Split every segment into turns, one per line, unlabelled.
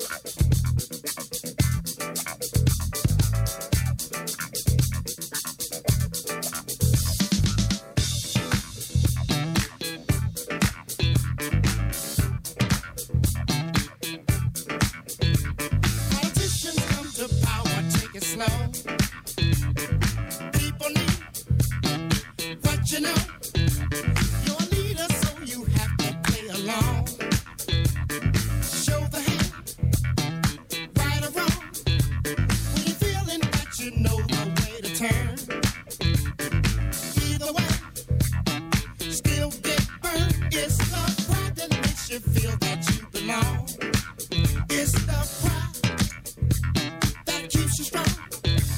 It's the pride that keeps you strong.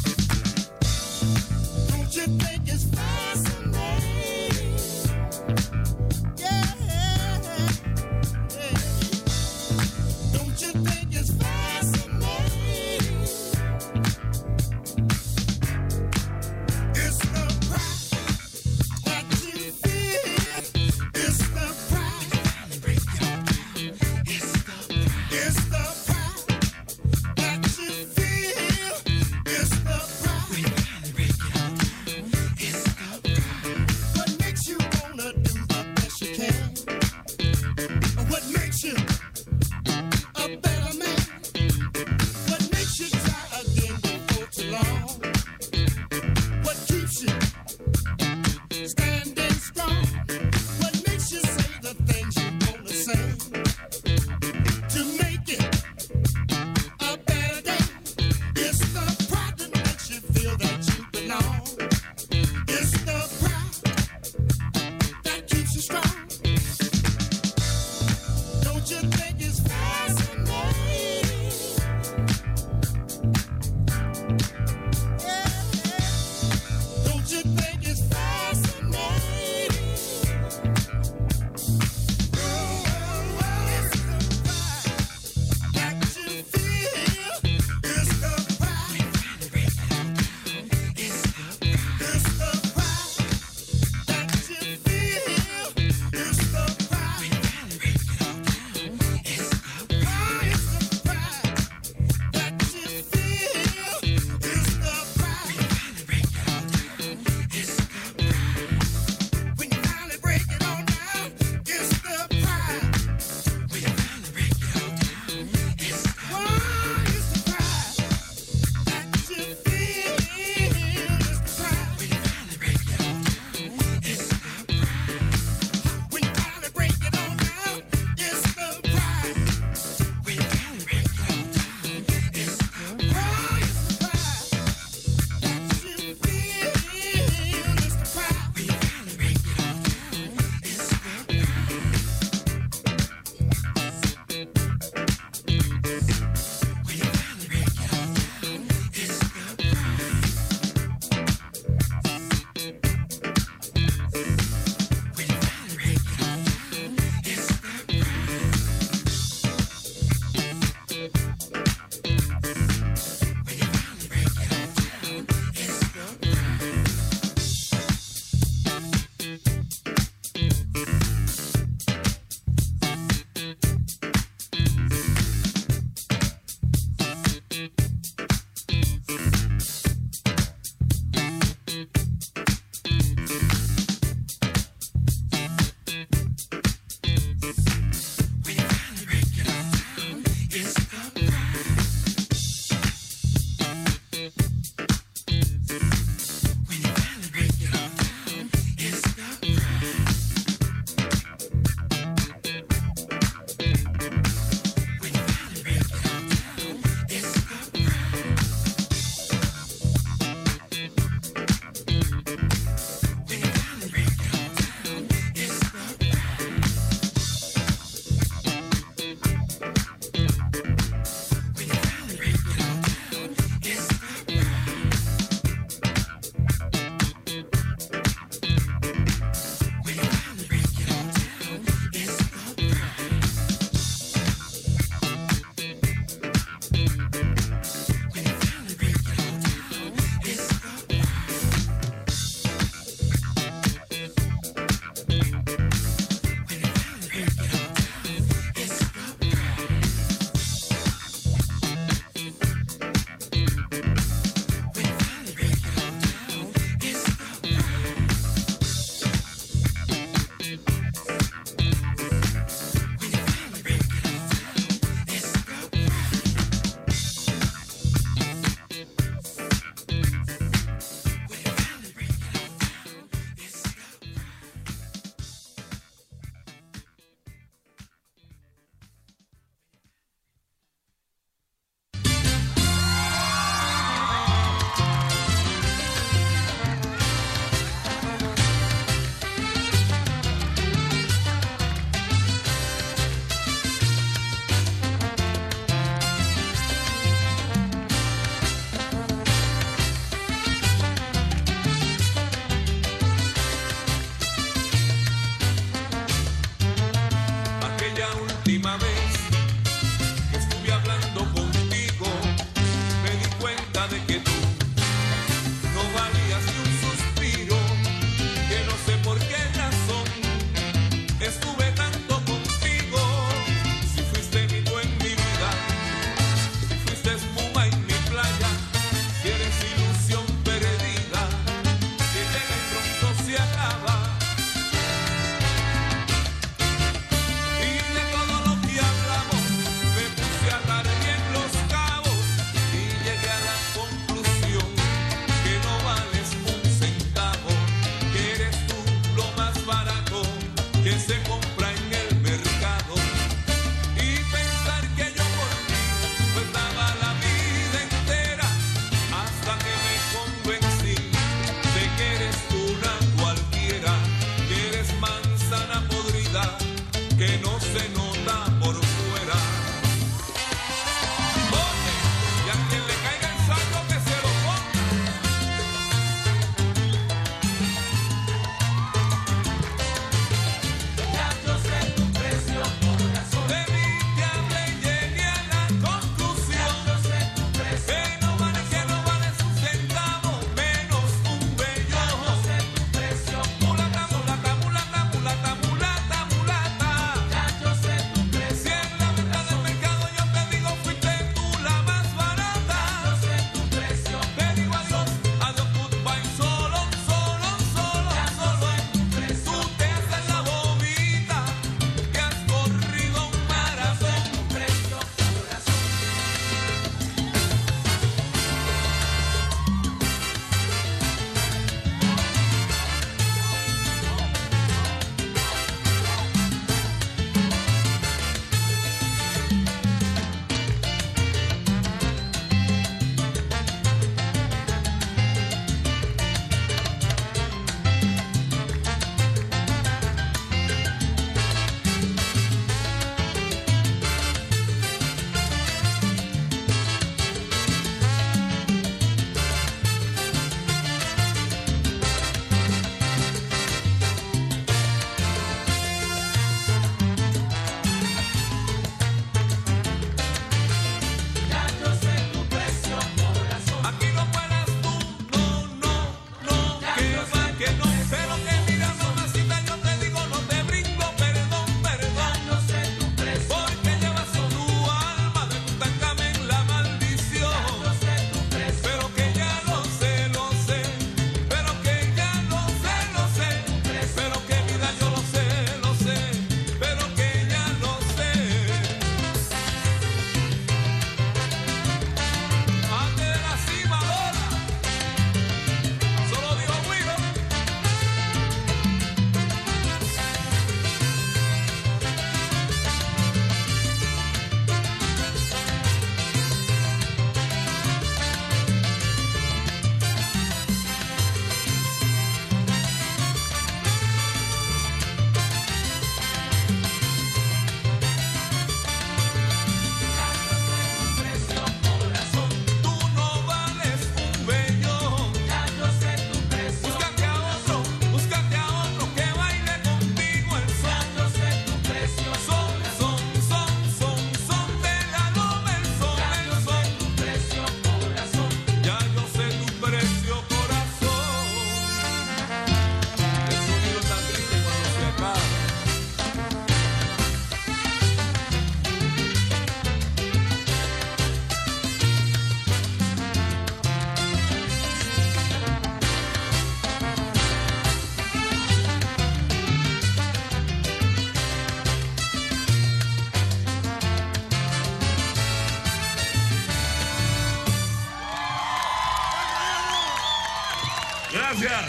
Gracias.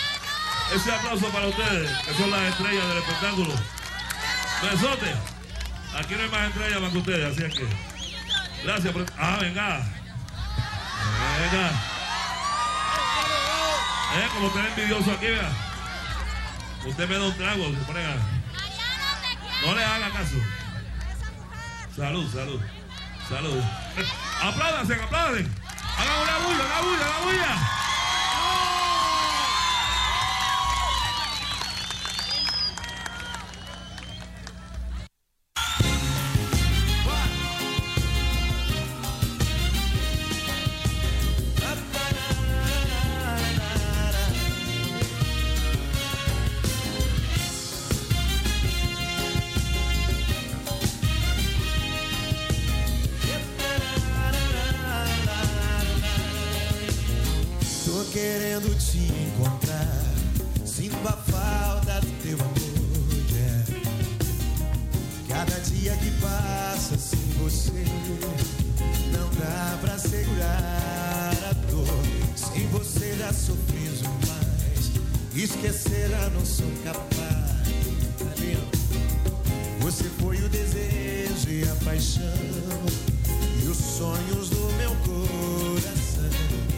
Ese aplauso para ustedes, que son las estrellas del espectáculo. Besote. Aquí no hay más estrellas más que ustedes, así es que. Gracias por... Ah, venga. Venga. Como usted es envidioso aquí, vea. Usted me da un trago, se pone a... No le haga caso. Salud, salud. Salud. Apláudanse, apláudanse. Hagan una bulla, una bulla, una bulla.
querendo te encontrar, sinto a falta do teu amor, yeah. Cada dia que passa sem você, não dá pra segurar a dor. Sem você já sofri demais, esquecer não sou capaz. Você foi o desejo e a paixão e os sonhos do meu coração.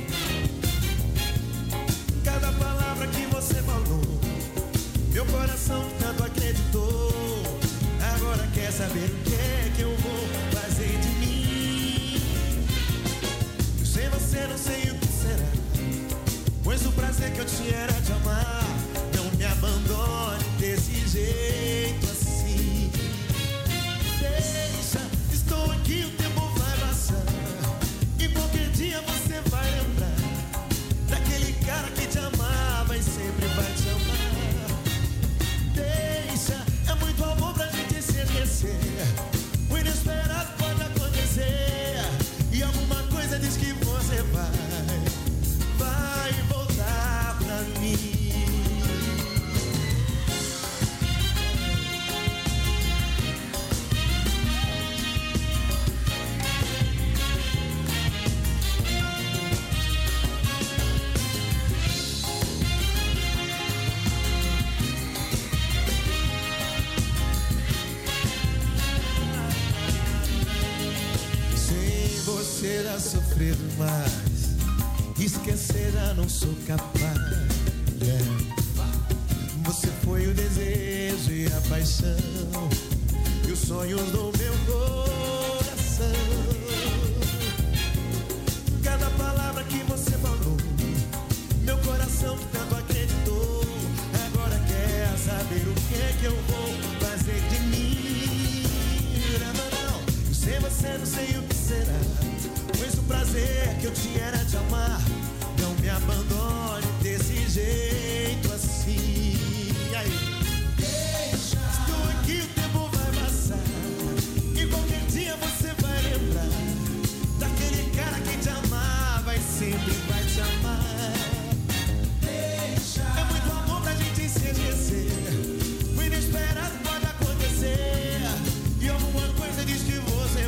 Cada palavra que você falou, meu coração tanto acreditou. Agora quer saber o que é que eu vou fazer de mim? Eu sem você não sei o que será, pois o prazer que eu tinha era te amar. Não me abandone desse jeito assim. Deixa, estou aqui, o tempo vai passar, e qualquer dia você vai lembrar daquele cara que te amava e sempre vai te amar. Deixa, é muito amor pra gente se esquecer. O inesperado pode acontecer, e alguma coisa diz que você vai voltar pra mim. Você já sofreu demais, esquecer já não sou capaz, yeah. Você foi o desejo e a paixão e os sonhos do meu coração. Cada palavra que você falou, meu coração que tanto acreditou. Agora quer saber o que é que eu vou fazer de mim? Não, sem você não sei o que será, pois o prazer que eu tinha era te amar. Não me abandone desse jeito assim. Aí, deixa, estou aqui, o tempo vai passar, e qualquer dia você vai lembrar daquele cara que te amava e sempre vai te amar. Deixa, é muito amor pra gente se esquecer. O inesperado pode acontecer, e alguma coisa diz que você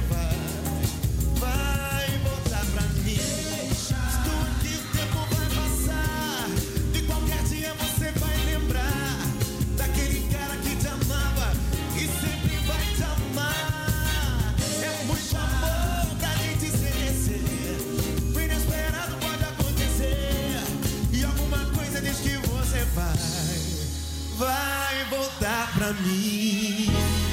vai voltar pra mim. Estou aqui, o tempo vai passar, e qualquer dia você vai lembrar daquele cara que te amava e sempre vai te amar. É muito amor pra gente se esquecer. O inesperado pode acontecer, e alguma coisa diz que você vai voltar pra mim.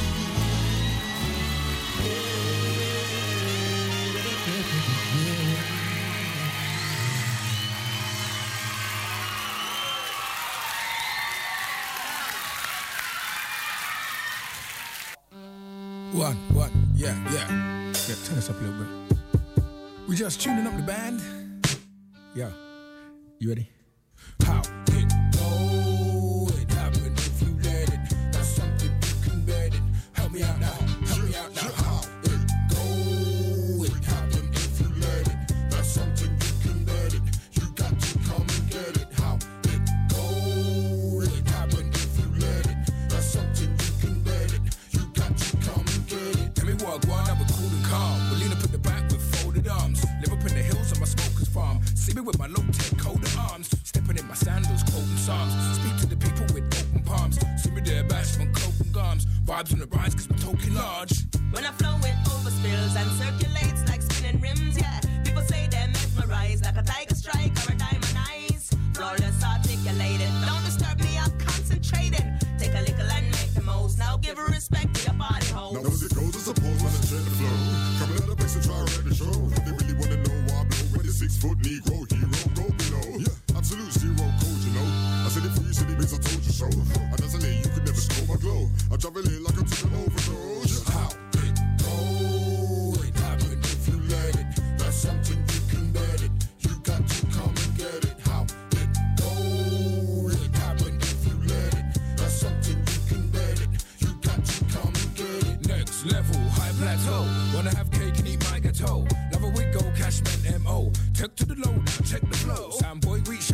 One, yeah. Turn us up a little bit. We just tuning up the band. Yeah, you ready? How it go? It happened if you let it. That's something you can bet it. Help me out now. How it go? It happened if you let it. That's something you can bet it. You got to come and get it. How it go? It happened if you let it. That's something you can bet it. You got to come and get it. Tell me what, go on, I was cool and calm. We'll lean up in the back with folded arms. Live up in the hills on my smoker's farm. See me with my low-tech coat of arms. Stepping in my sandals, quoting psalms. Speak to the people with open palms. See me there, bash from coke and gums. Vibes on the rise, cause we're talking large.
When I flow, it overspills and circulates like spinning rims, yeah. People say they're mesmerized like a tiger strike or a diamond eyes. Flawless, articulated. Don't disturb me, I'm concentrating. Take a little and make the most. Now give respect to your body hole.
Now as it goes, I suppose when I check the flow. Coming out of base and try to wreck the show. They really wanna know why I blow. When the 6-foot Negro hero go below. Yeah, absolute zero code, you know. I said it for you, said it means I told you so. And as a lady, you could never score my glow. I travel in like I took an overdose.
How it go? It happened if you let it. That's something you can bet it. You got to come and get it. How it go? It happened if you let it. That's something you can bet it. You got to come and get it. Next level, high plateau. Wanna have cake and eat my gâteau. Love a wig, go cash, man, M.O. Check to the low, now check the flow. Soundboy, reach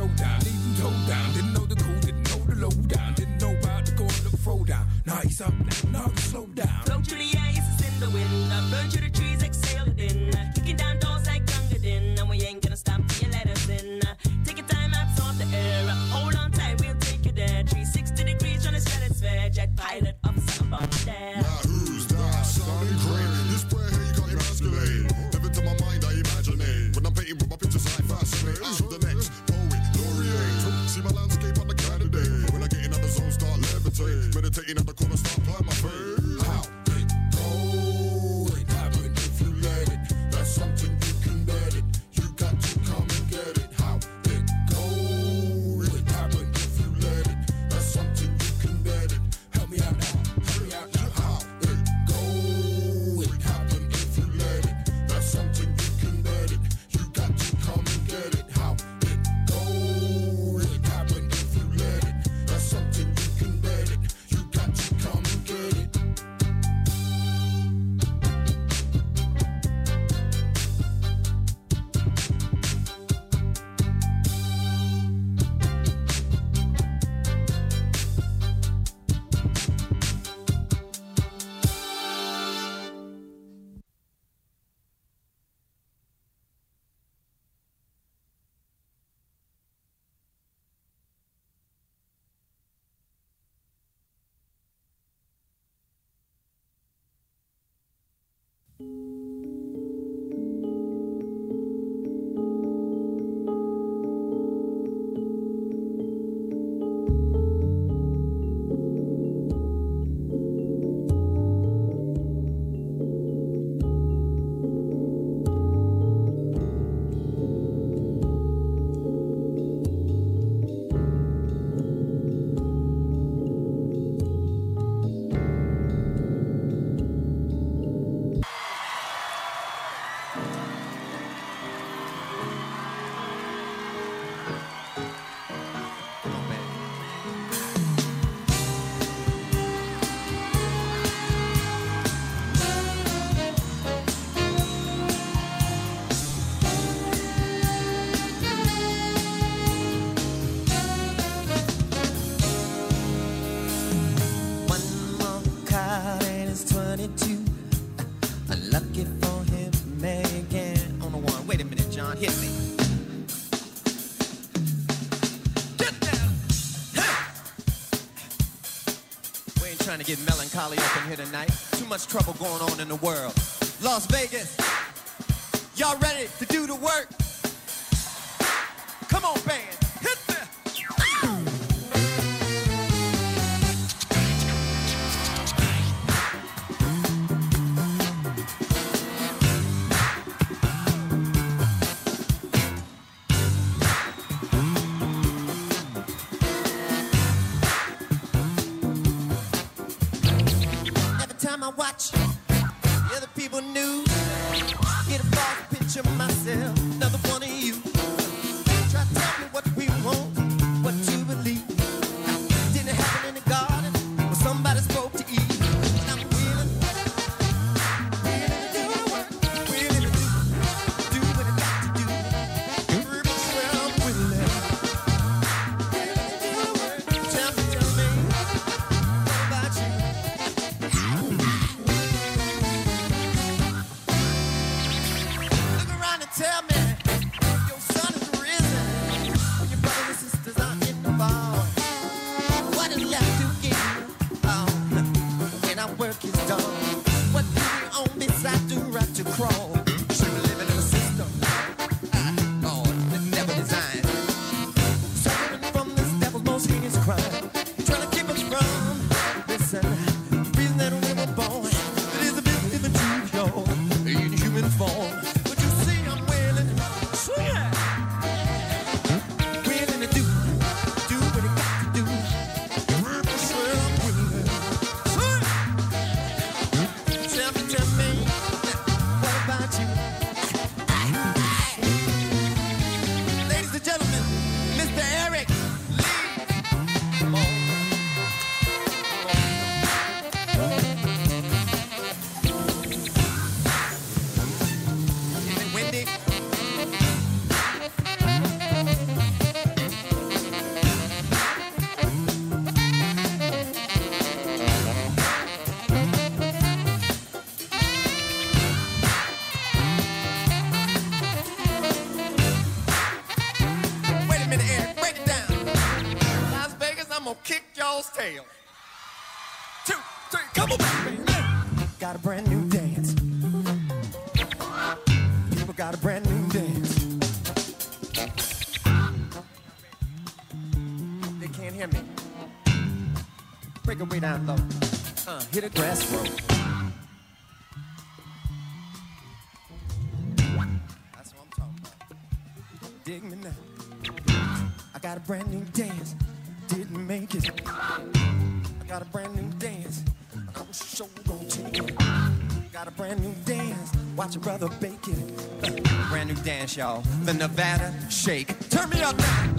fascinate. The next poet, laureate. See my landscape on the candidate. When I get in the zone, start levitate. Meditating at the corner, start playing my face. How it go? It happen if you let it. That's something you can bet it. You got to come and get it. How it go? It happen if you let it. That's something you can bet it. Help me out now. Help me out now. How it go? It happen if you let it. That's something you can bet it. You got to come and get it. How it go? It happen if you let it. That's something you can bet it. You got to come and get it. Unlucky for him, Megan on the one. Wait a minute, John, hit me. Get down. Hey. We ain't trying to get melancholy up in here tonight. Too much trouble going on in the world. Las Vegas, y'all ready to do the work? Come on, band, hit me. I watch the other people news, get a false picture of myself, another one of you. Try to tell me what we want, what to believe. Didn't happen in the garden where somebody spoke to Eve. And I'm willing to do the work, willing to do what I got to do. Everybody swear I'm willing to do the work. Tell me, what about you? Tell me, your son is risen. When your brothers and sisters are in the bar, what is left to give? Oh, when our work is done, what do we own besides the right to crawl? Should we live in a system? Oh, the devil designed. Suffering from this devil's most heinous crime. Trying to keep us from, listen, the reason that we were born. It is a bit different to y'all in human form. Tail. 2, 3, come on back, baby. Got a brand new dance. People got a brand new dance.
Break it way down low. Hit a grass roll. That's what I'm talking about. Dig me now. I got a brand new dance. Didn't make it. I got a brand new dance. I'm sure gonna take it. Got a brand new dance. Watch your brother bake it. Brand new dance, y'all. The Nevada Shake. Turn me up now.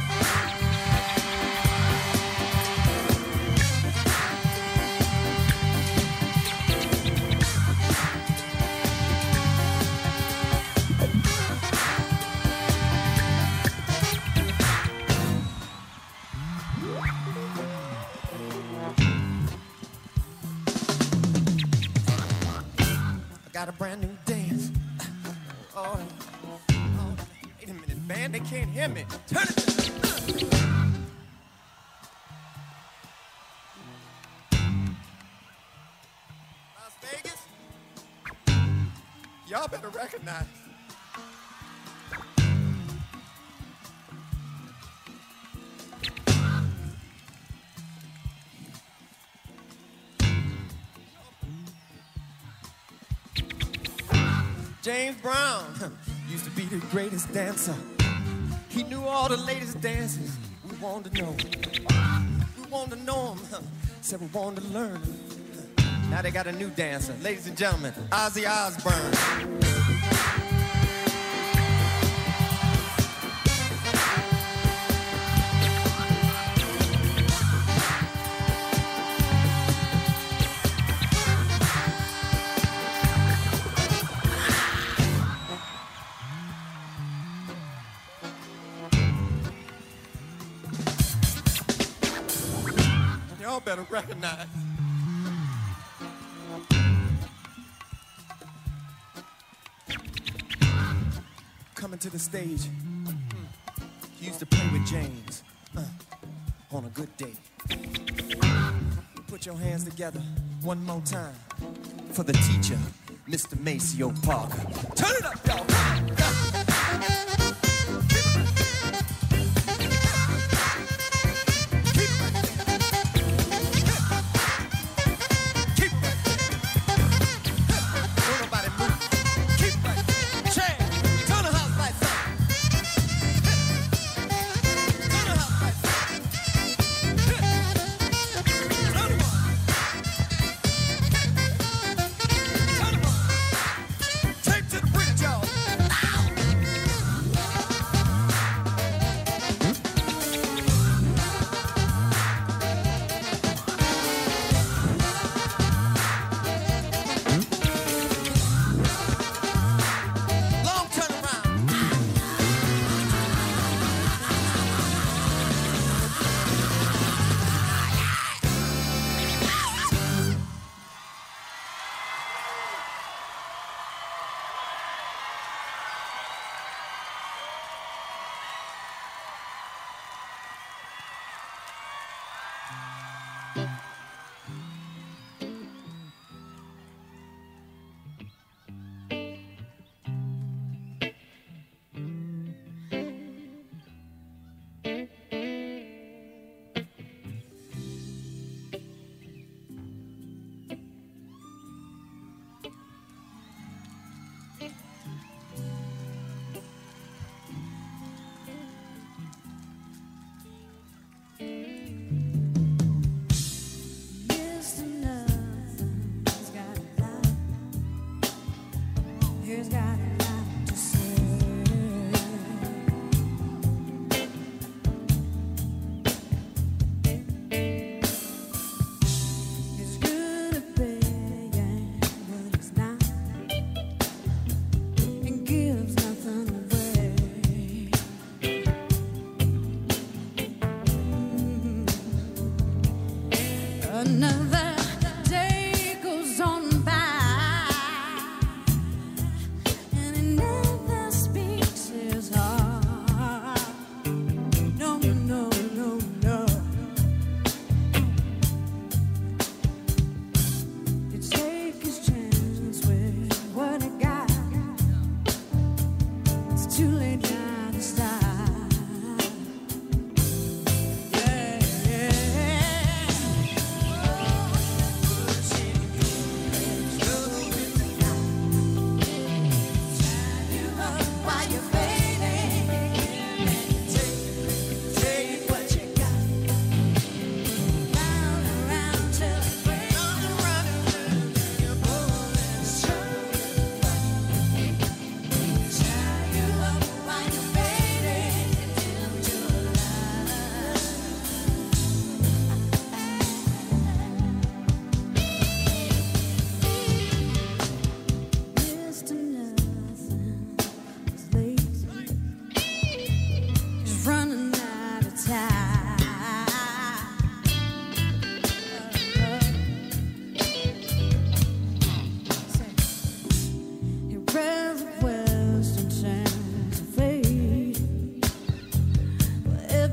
Got a brand new dance. Oh, wait a minute, man, they can't hear me. Turn it down. Las Vegas, y'all better recognize. James Brown used to be the greatest dancer. He knew all the latest dances. We wanted to know. We wanted to know him. Said we wanted to learn. Now they got a new dancer. Ladies and gentlemen, Ozzy Osbourne. Y'all better recognize. Coming to the stage. He used to play with James on a good day. Put your hands together one more time for the teacher, Mr. Maceo Parker. Turn it up, y'all.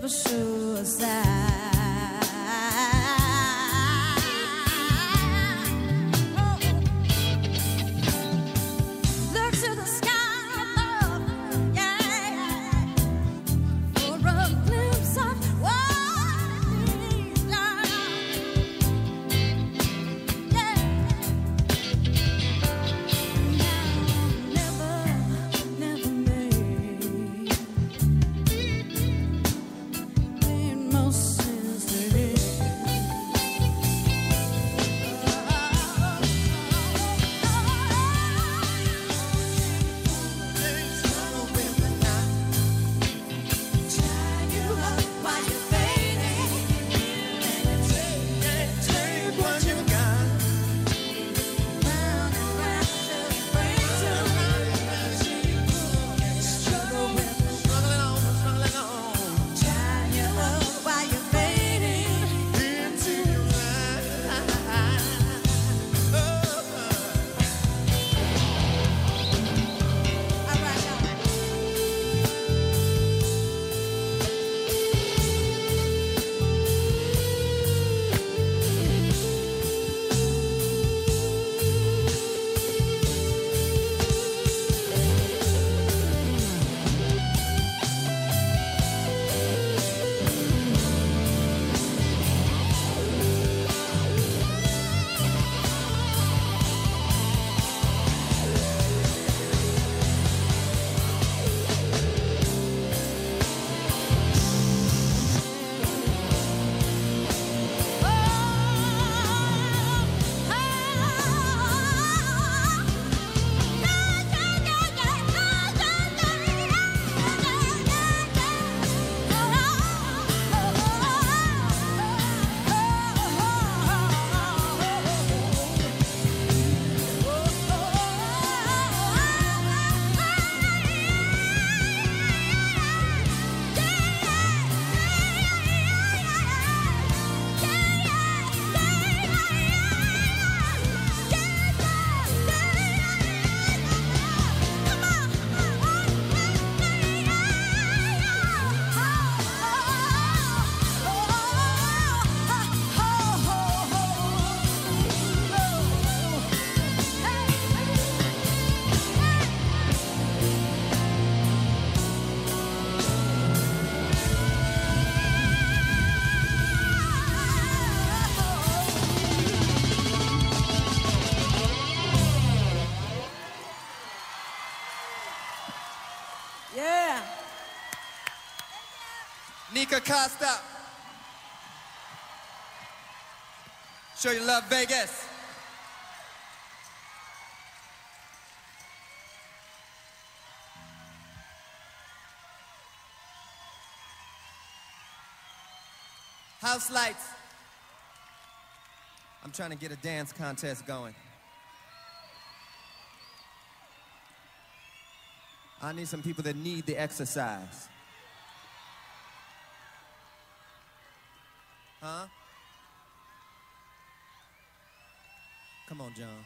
for suicide. Look to the sky above, yeah, for a glimpse of what it is, yeah. Never made most sense to me. Tie you up while you're fading, take what you got, round and round till it breaks you. Struggle with, struggling on. Tie you up while you're fading into your life. All right, now. Yeah.
Nika Costa. Show you love, Vegas. House lights. I'm trying to get a dance contest going. I need some people that need the exercise. Huh? Come on, John.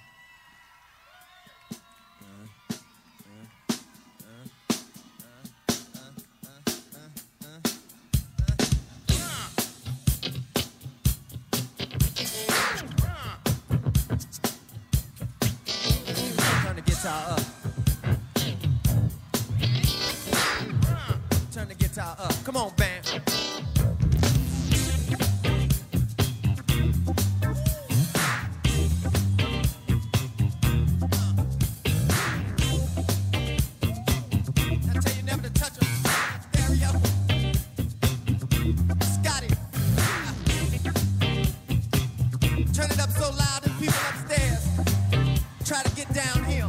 Turn the guitar up. Turn the guitar up. Come on, band. I tell you never to touch a stereo. Scotty. Turn it up so loud that people upstairs try to get down here.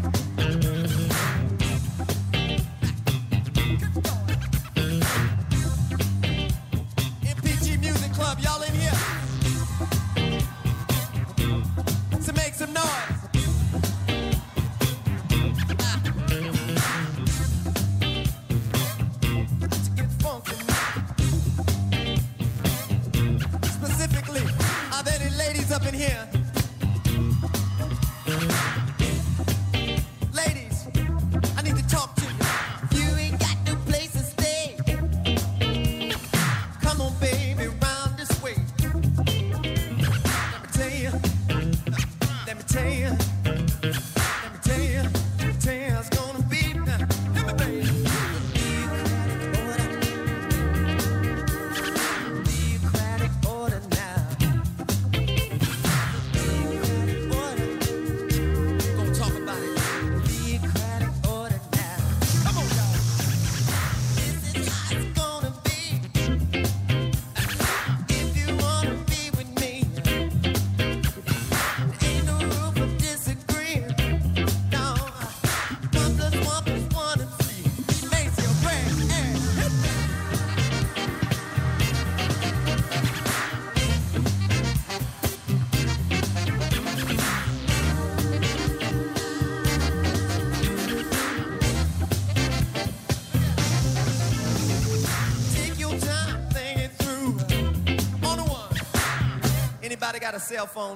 Anybody got a cell phone?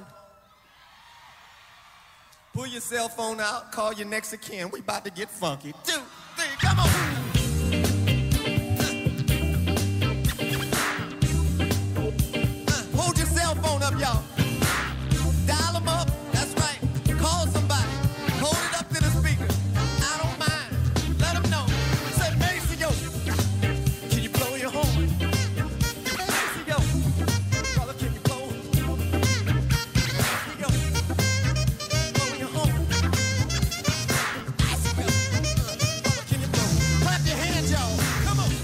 Pull your cell phone out, call your next of kin. We about to get funky. 2, 3, come on. Hold your cell phone up, y'all. Dial them up. That's right. Call somebody. Hold it up to the speaker. I don't mind. Let them know. Say, Maceo, can you blow your horn? Maceo, brother, can you blow? Maceo, blow your horn. Maceo, brother, can you blow? Clap your hands, y'all. Come on.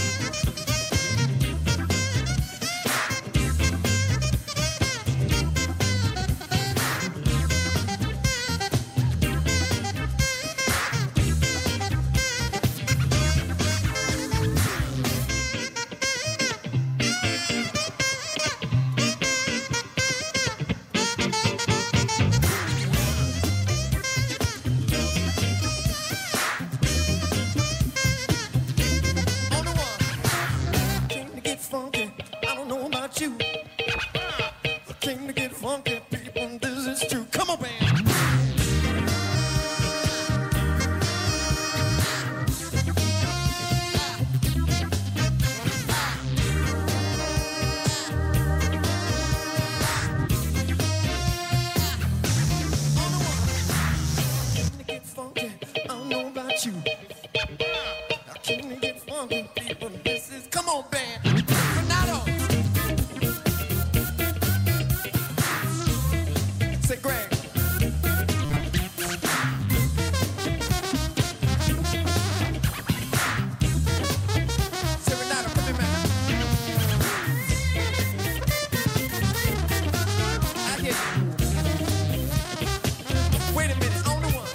On the one. Came to get funky. I don't know about you. I came to get funky, people. This is true. Come on, band. On the one. Came to get funky. I don't know about you. I came to get funky, people. This is, come on, band. Renato. Say, Greg. Say, Renato, come here, man. I hear you. Wait a minute, on the one.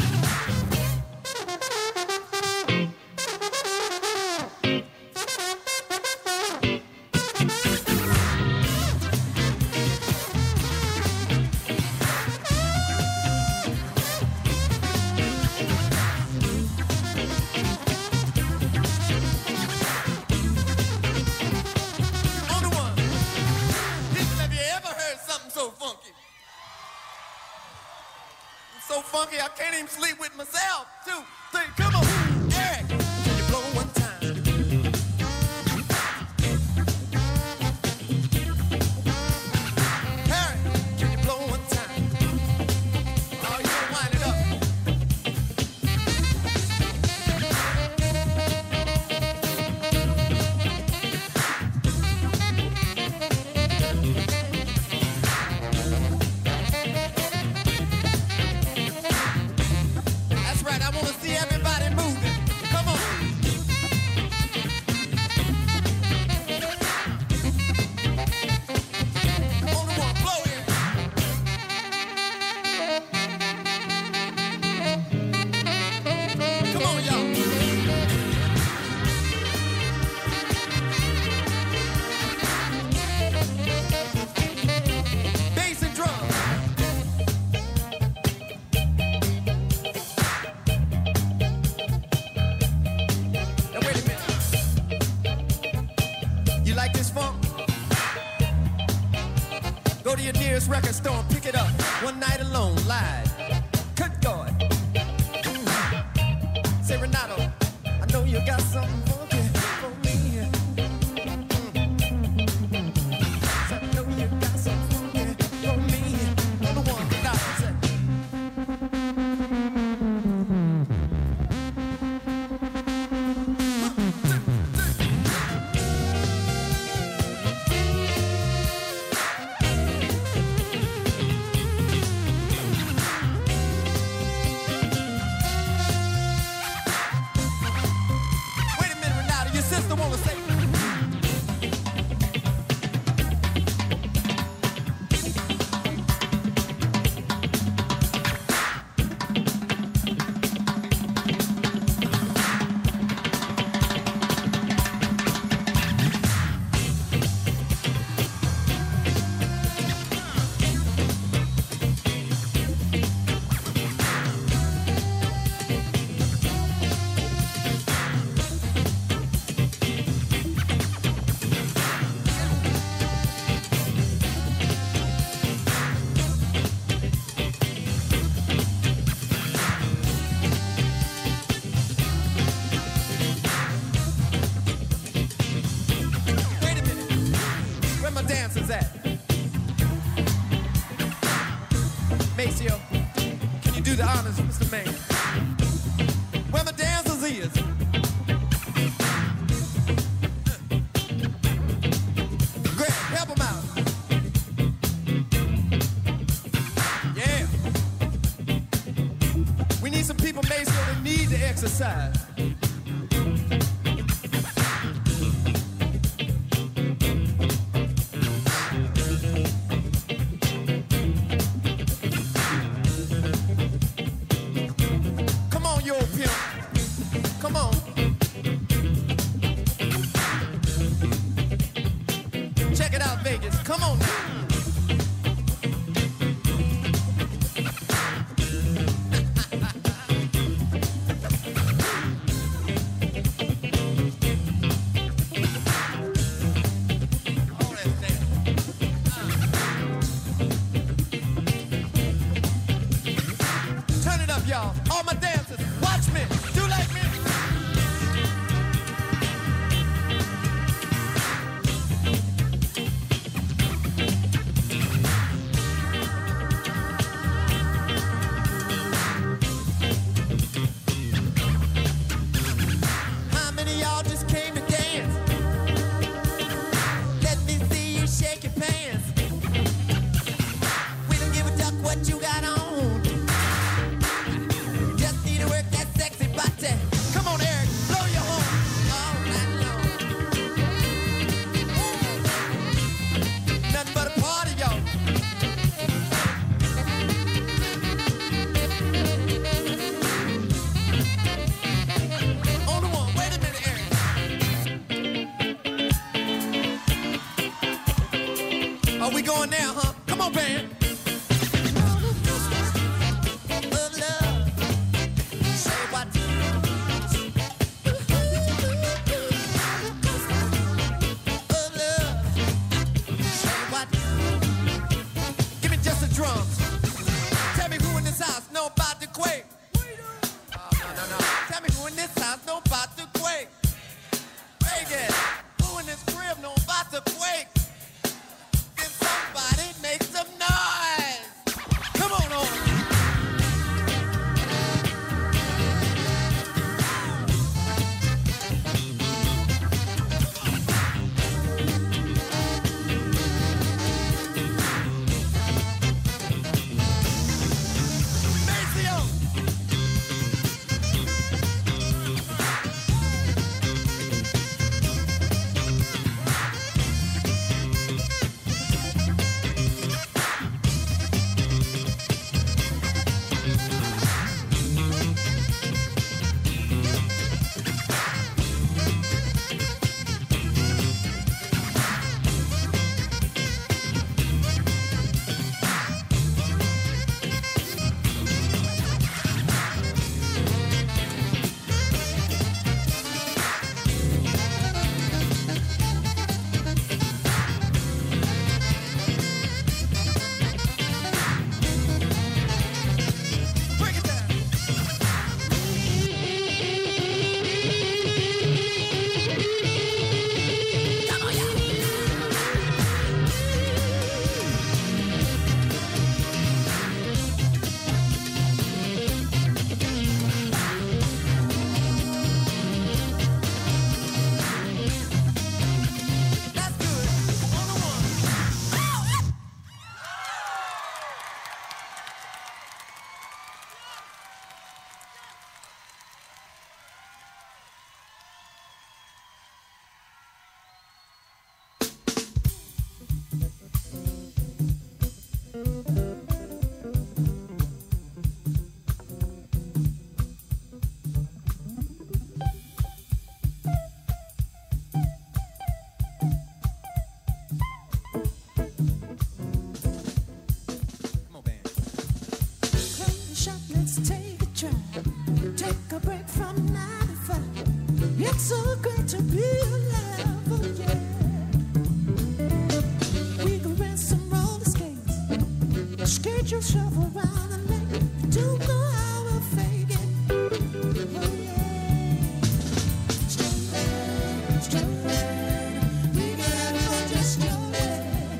On the one. Listen, have you ever heard something so funky? It's so funky I can't even sleep with myself. 2, 3, come on. Eric, can you blow one time? Harry, can you blow one time? Oh, you gonna wind it up. That's right, I want to see everybody moving. Come on. On the one, blow it. Come on, y'all. Bass and drum. Now wait a minute. You like this funk? Go to your nearest record store and pick it up. One Night Alone, live. Good God. Say, Renato, I know you got something funky for me. I know you got something funky for me. On the one, Renato, say. Wait a minute. dancers at? Maceo, can you do the honors, Mr. Man? Where my dancers is? Greg, help them out. Yeah. We need some people, Maceo, that need to exercise. Come on, you old pimp. Come on. Check it out, Vegas. Come on now. Oh, that's that. Turn it up, y'all. All my dancers, watch me. Do like me. How many of y'all just came to dance? Let me see you shake your pants. We don't give a duck what you got on. Just need to work that sexy body. Come on, Eric, blow your horn all night long. Nothing but a party, y'all. On the one, wait a minute, Eric. Are we going now, huh? Come on, band. Love, love. Say what? Love, love. Say what? Give me just the drums. Tell me who in this house know about the quake. Oh, no. Tell me who in this house know about the quake. Vegas. Who in this crib know about the quake? Can somebody make some noise? Come on over. Maceo. Break it down. Come on, y'all. That's good. On the one. Come on, band.
Close the shop, let's take a drive. Take a break from 9 to 5. It's so great to be alive, oh yeah. We can rent some roller skates. Skate yourself around the lake. Don't know how we'll fake it. Oh yeah. Straight, we can have fun just strolling.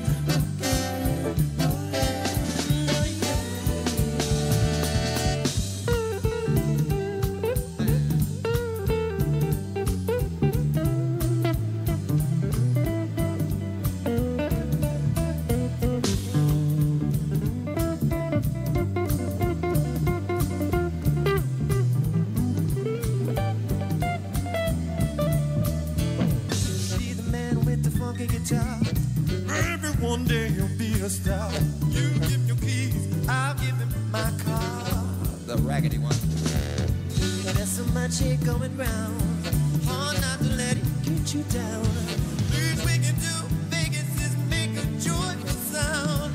funky guitar. Maybe one day you'll be a star. You give him your keys, I'll give him my car. The raggedy one. There's so much here going round. Hard not to let it get you down. Least we can do Vegas is make a joyful sound.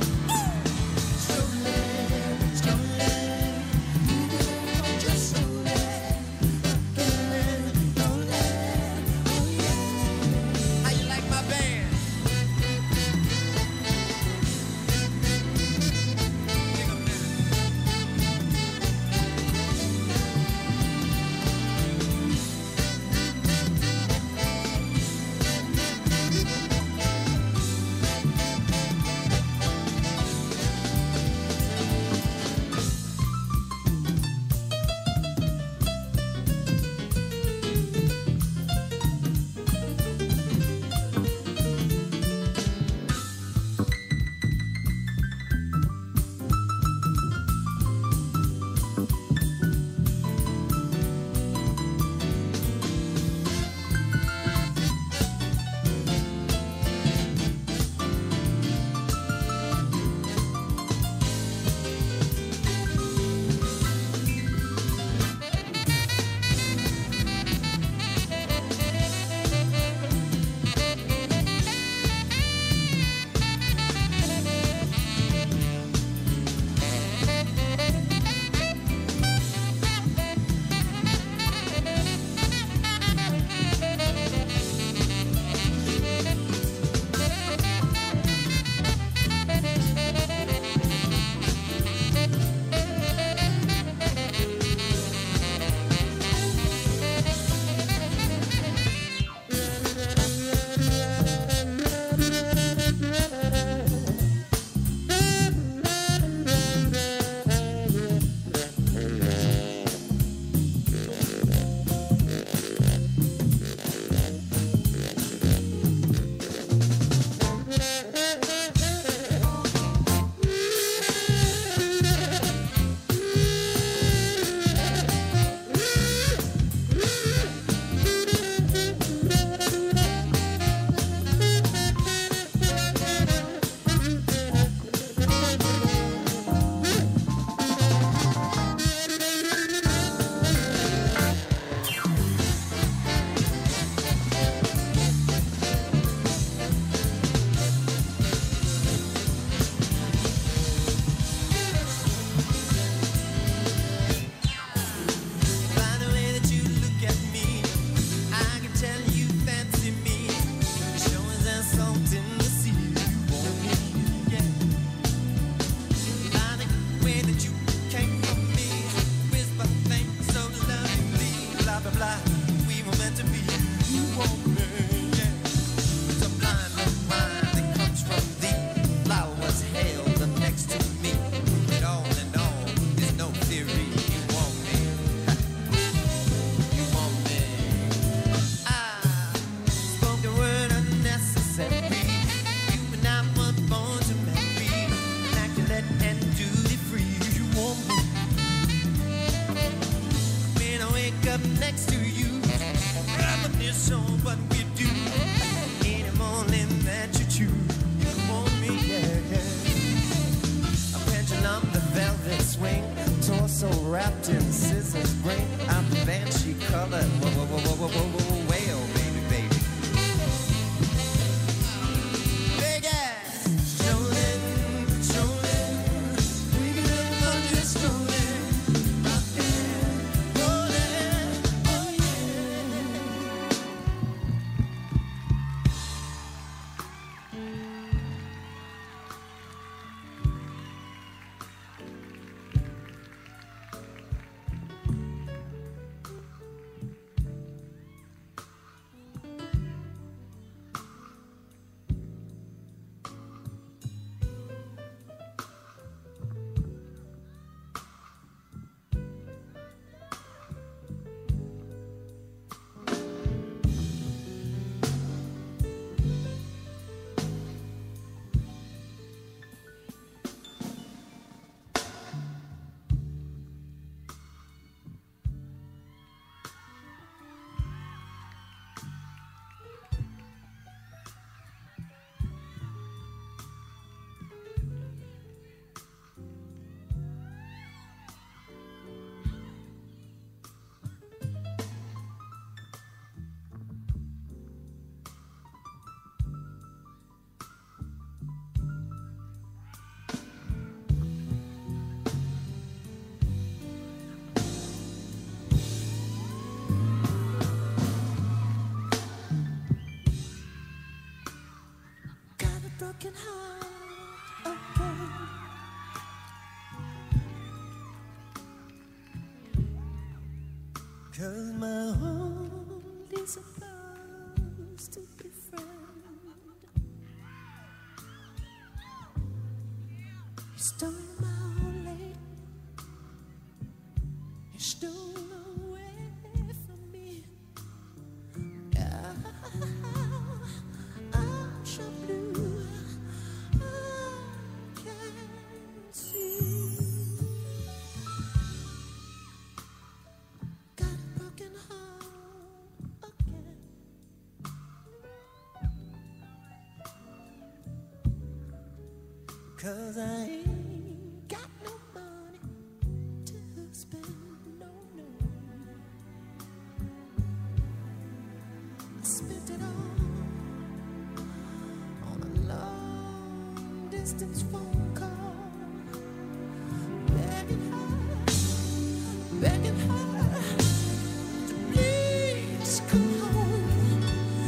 Wrapped in scissors, bring out the banshee color. Whoa, whoa, whoa, whoa, whoa, whoa, whoa, whale, baby, baby. Big ass, strolling, strolling, big enough for just strolling, rocking, rolling, oh
broken heart again. 'Cause my only supposed to be friend, he stole my only, he stole away from me. I'm so blue, I can't see. Got a broken heart again. 'Cause I ain't got no money to spend, no. I spent it all on a long distance phone call, begging her to please come home.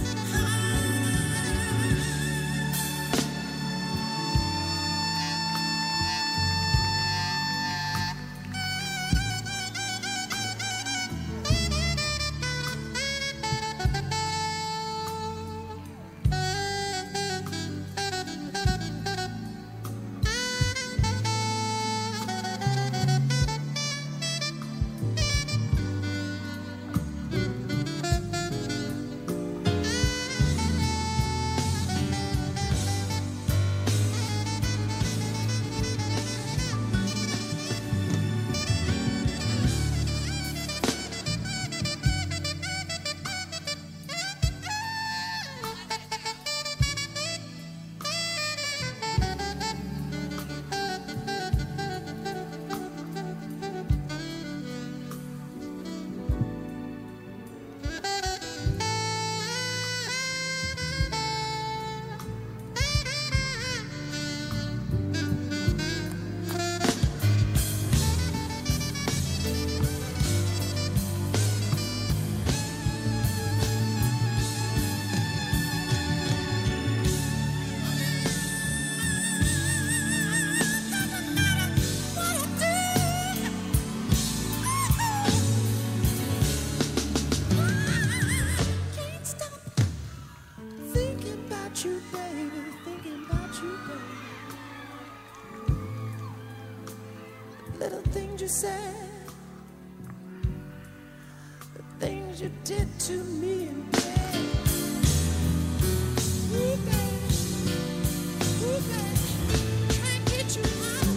Little things you said, the things you did to me in bed. Ooh, baby, can't get you out.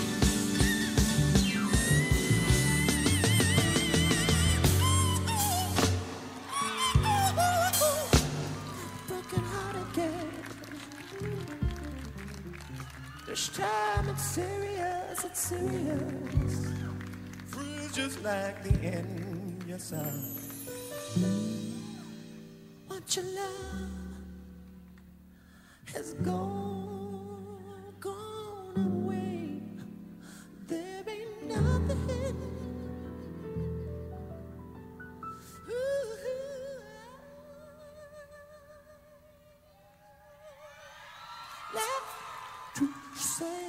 Broken heart again. This time it's serious, it's serious.
Feels just like the end, yes I
Want your love has gone away. There ain't nothing left to say.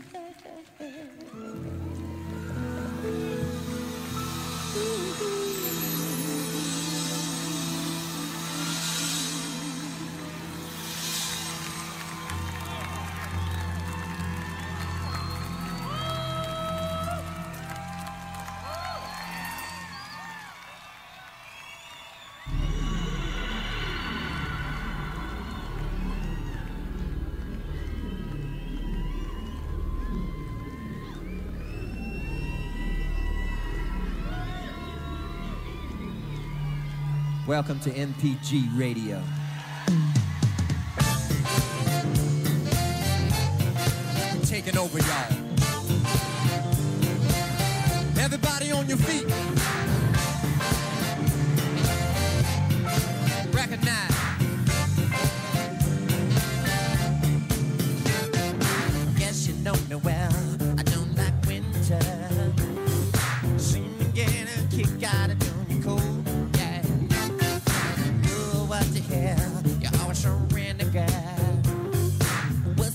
Welcome to MPG Radio. Taking over, y'all. Everybody on your feet. Recognize.
Guess you don't know well, I don't like winter. Seem to get a kick out of doing you cold. What the hell? You're always surrender, girl.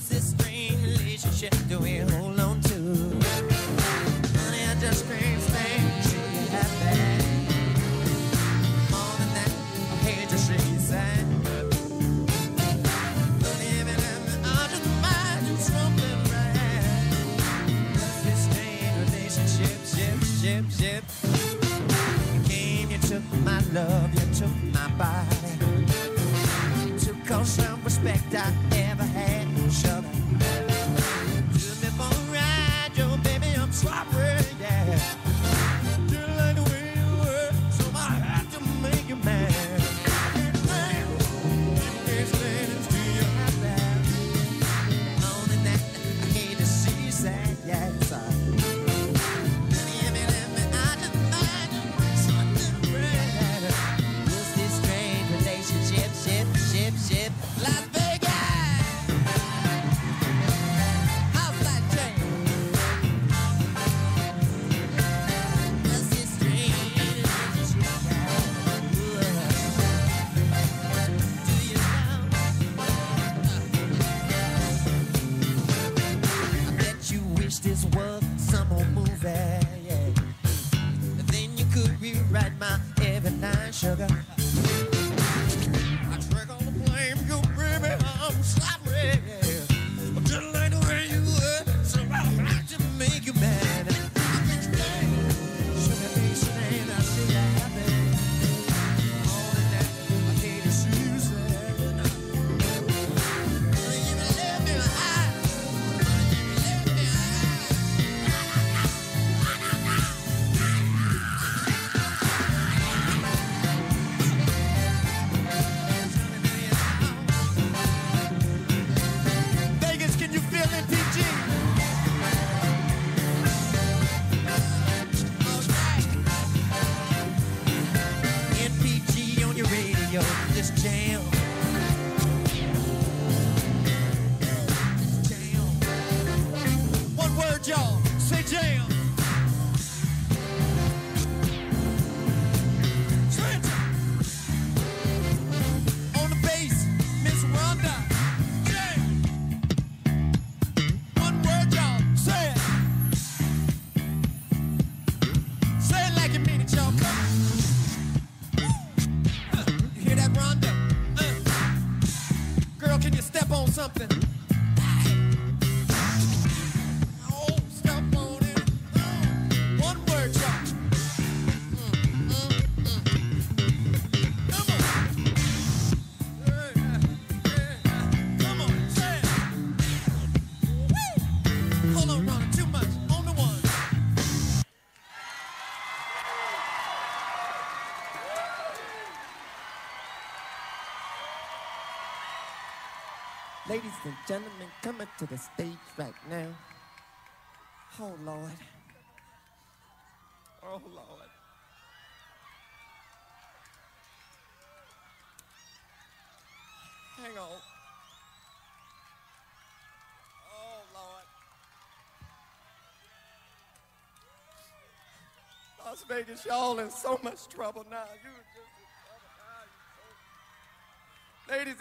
of respect I ever had. Sugar, took me for a ride, yo, baby, I'm sorry, yeah. Didn't like the way you were, so I had to make you mad. Can't stand it, till you have that. Only that I hate to see you sad, yeah, sorry. Ship, Las Vegas. How's that train? What's this strange relationship? Do you know? I bet you wish this was some old movie, yeah. Then you could rewrite my every line, sugar. I'm sorry, I didn't like the way you were, so I had to make you mad. Sugar face and I see you happy. All in that, I hate to see you sad. You left me high. Vegas, can you feel it, PG? NPG on your radio, this jam. Jam. One word, y'all. Say jam. Trent. On the bass, Miss Rhonda. Jam. One word, y'all. Say it. Say it like you mean it, y'all. Come on. You hear that, Rhonda? Girl, can you step on something? Oh, step on it. One word, y'all. Come on. Come on, say it. Woo! Hold on, Rhonda, too much. On the one. Ladies and gentlemen, coming to the stage right now. Oh, Lord. Oh, Lord. Hang on. Oh, Lord. Las Vegas, y'all in so much trouble now. You just in trouble now. Ladies